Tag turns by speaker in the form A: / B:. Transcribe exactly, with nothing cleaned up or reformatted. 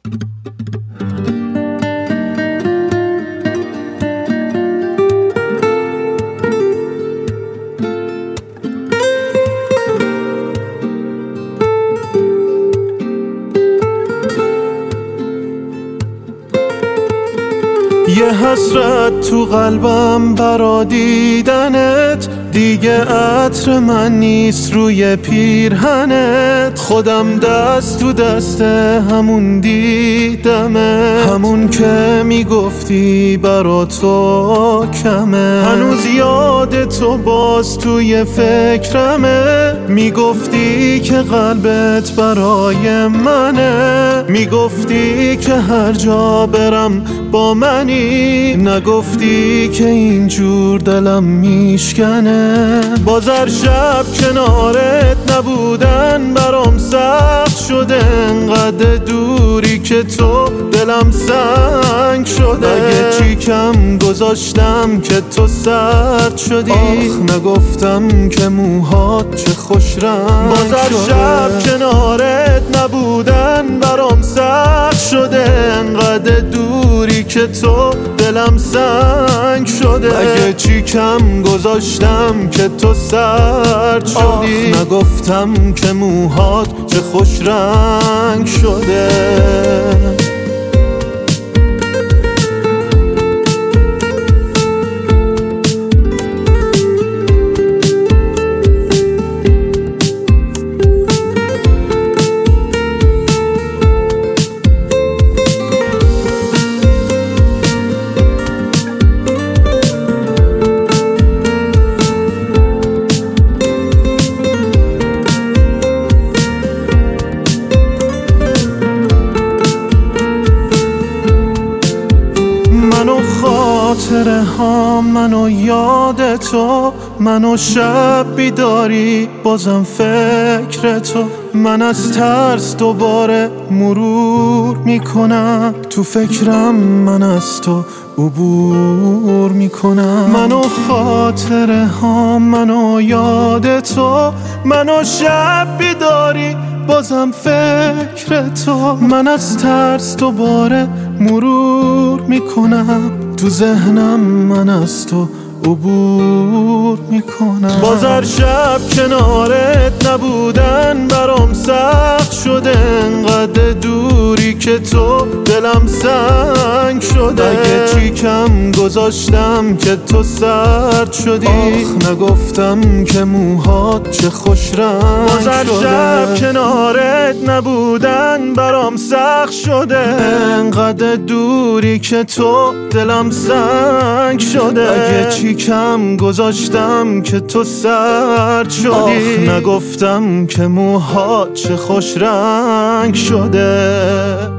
A: یه حسرت تو قلبم برا دیدنت، دیگه عطر من نیست روی پیرهنت. خودم دست تو دست همون دیدمه، همون که میگفتی برا تو کمه. هنوز یاد تو باز توی فکرمه، میگفتی که قلبت برای منه، میگفتی که هر جا برم با منی، نگفتی که اینجور دلم میشکنه. باز هر شب کنارت نبودن برام سخت شده، انقدر دوری که تو دلم سنگ شده. اگه چی کم گذاشتم که تو سرد شدی، آخ نگفتم که موهات چه خوش رنگ. باز هر شب کنارت نبودن برام سخت شده، انقدر دوری که تو دلم سنگ شده. اگه چی کم گذاشتم که تو سرد شدی، آخ نگفتم که موهات چه خوش رنگ شده. منو خاطره ها، منو یاد تو، منو شب بیداری بازم فکر تو. من از ترس دوباره مرور میکنم، تو فکرم من از تو عبور میکنم. منو خاطره ها، منو یاد تو، منو شب بیداری بازم فکر تو. من از ترس دوباره مرور میکنم، تو ذهنم من از تو عبور میکنم. باز هر شب کنارت نبودن برام سخت شده، انقدر دوری که تو دلم سنگ شده. اگه چی کم گذاشتم که تو سرد شدی، آخ نگفتم که موهات چه خوش رنگ شده. باز هر شب کنارت نبودن برام سخت شده، انقدر دوری که تو دلم سنگ شده. اگه چی کم گذاشتم که تو سرد شدی، آخ نگفتم که موهات چه خوش رنگ شده.